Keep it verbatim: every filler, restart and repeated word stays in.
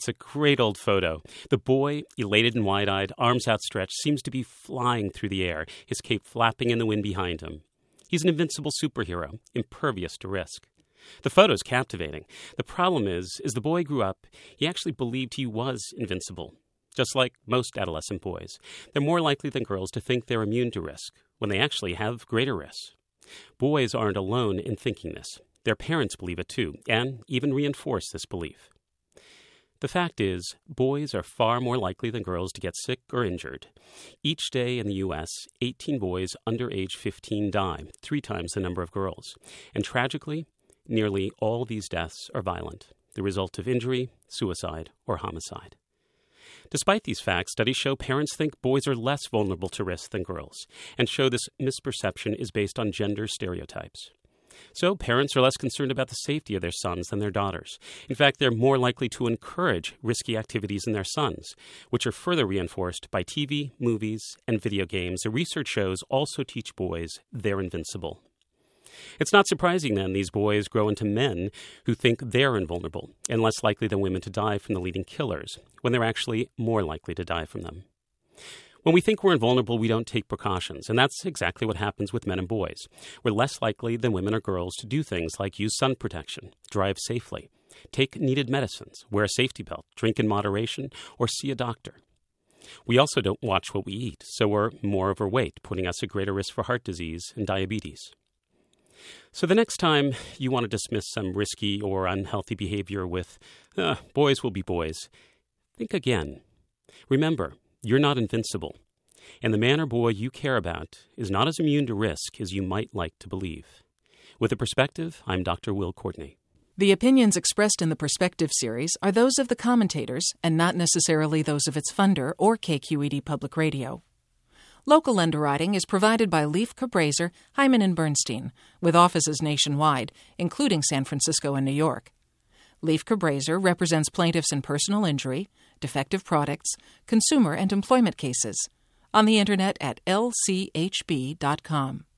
It's a great old photo. The boy, elated and wide-eyed, arms outstretched, seems to be flying through the air, his cape flapping in the wind behind him. He's an invincible superhero, impervious to risk. The photo's captivating. The problem is, as the boy grew up, he actually believed he was invincible. Just like most adolescent boys, they're more likely than girls to think they're immune to risk, when they actually have greater risks. Boys aren't alone in thinking this. Their parents believe it too, and even reinforce this belief. The fact is, boys are far more likely than girls to get sick or injured. Each day in the U S, eighteen boys under age fifteen die, three times the number of girls. And tragically, nearly all these deaths are violent, the result of injury, suicide, or homicide. Despite these facts, studies show parents think boys are less vulnerable to risk than girls, and show this misperception is based on gender stereotypes. So parents are less concerned about the safety of their sons than their daughters. In fact, they're more likely to encourage risky activities in their sons, which are further reinforced by T V, movies, and video games. The research shows also teach boys they're invincible. It's not surprising, then, these boys grow into men who think they're invulnerable and less likely than women to die from the leading killers, when they're actually more likely to die from them. When we think we're invulnerable, we don't take precautions, and that's exactly what happens with men and boys. We're less likely than women or girls to do things like use sun protection, drive safely, take needed medicines, wear a safety belt, drink in moderation, or see a doctor. We also don't watch what we eat, so we're more overweight, putting us at greater risk for heart disease and diabetes. So the next time you want to dismiss some risky or unhealthy behavior with, uh, boys will be boys, think again. Remember, you're not invincible, and the man or boy you care about is not as immune to risk as you might like to believe. With a Perspective, I'm Doctor Will Courtney. The opinions expressed in the Perspective series are those of the commentators and not necessarily those of its funder or K Q E D Public Radio. Local underwriting is provided by Leif Cabraser, Hyman and Bernstein, with offices nationwide, including San Francisco and New York. Leif Cabraser represents plaintiffs in personal injury, defective products, consumer and employment cases. On the Internet at L C H B dot com.